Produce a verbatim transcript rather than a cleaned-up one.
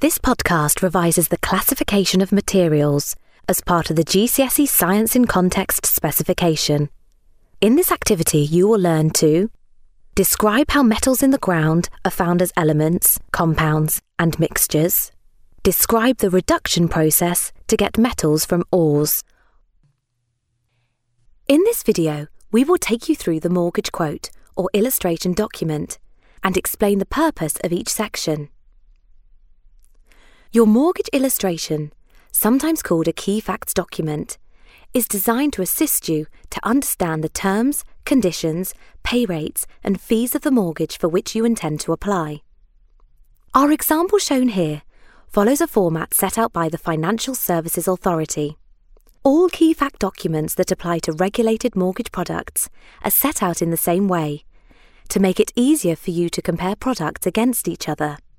This podcast revises the classification of materials as part of the G C S E Science in Context specification. In this activity, you will learn to describe how metals in the ground are found as elements, compounds, and mixtures. Describe the reduction process to get metals from ores. In this video, we will take you through the mortgage quote or illustration document and explain the purpose of each section. Your mortgage illustration, sometimes called a key facts document, is designed to assist you to understand the terms, conditions, pay rates, and fees of the mortgage for which you intend to apply. Our example shown here follows a format set out by the Financial Services Authority. All key fact documents that apply to regulated mortgage products are set out in the same way, to make it easier for you to compare products against each other.